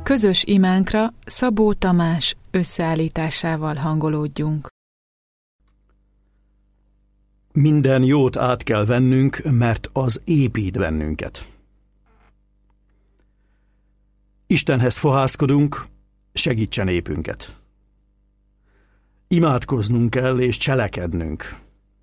Közös imánkra Szabó Tamás összeállításával hangolódjunk. Minden jót át kell vennünk, mert az épít bennünket. Istenhez fohászkodunk, segítsen épünket. Imádkoznunk kell és cselekednünk.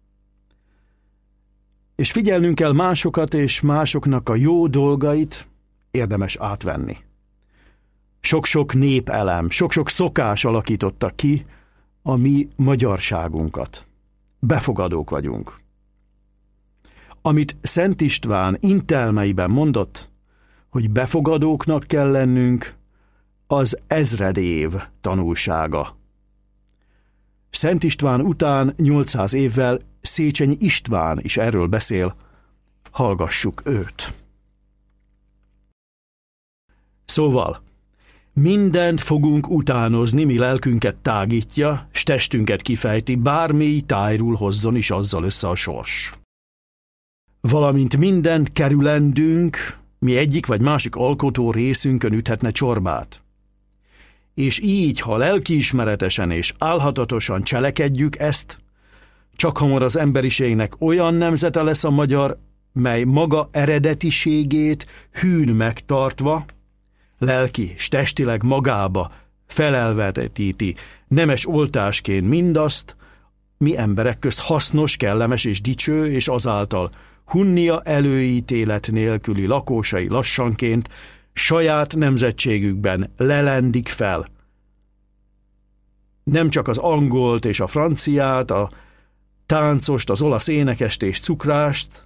És figyelnünk kell másokat és másoknak a jó dolgait érdemes átvenni. Sok-sok népelem, sok-sok szokás alakította ki a mi magyarságunkat. Befogadók vagyunk. Amit Szent István intelmeiben mondott, hogy befogadóknak kell lennünk, az ezredév tanulsága. Szent István után 800 évvel Széchenyi István is erről beszél, hallgassuk őt. Szóval, mindent fogunk utánozni, mi lelkünket tágítja, s testünket kifejti, bármi tájról hozzon is azzal össze a sors. Valamint mindent kerülendünk, mi egyik vagy másik alkotó részünkön üthetne csorbát. És így, ha lelkiismeretesen és álhatatosan cselekedjük ezt, csak hamar az emberiségnek olyan nemzete lesz a magyar, mely maga eredetiségét hűn megtartva, lelki s testileg magába felelvetíti nemes oltásként mindazt, mi emberek közt hasznos, kellemes és dicső, és azáltal hunnia előítélet nélküli lakósai lassanként saját nemzetségükben lelendik fel. Nem csak az angolt és a franciát, a táncost, az olasz énekest és cukrást,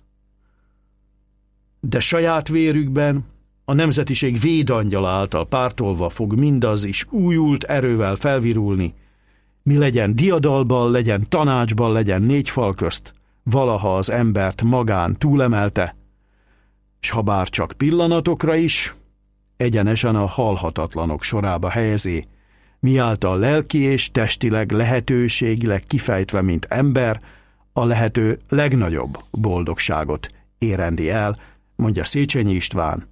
de saját vérükben a nemzetiség védangyala által pártolva fog mindaz is újult erővel felvirulni, mi legyen diadalban, legyen tanácsban, legyen négy fal közt, valaha az embert magán túlemelte, s ha bár csak pillanatokra is, egyenesen a halhatatlanok sorába helyezi, miáltal lelki és testileg lehetőségileg kifejtve, mint ember, a lehető legnagyobb boldogságot érendi el, mondja Széchenyi István,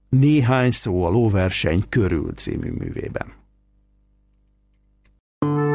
Néhány szó a lóverseny körül című művében.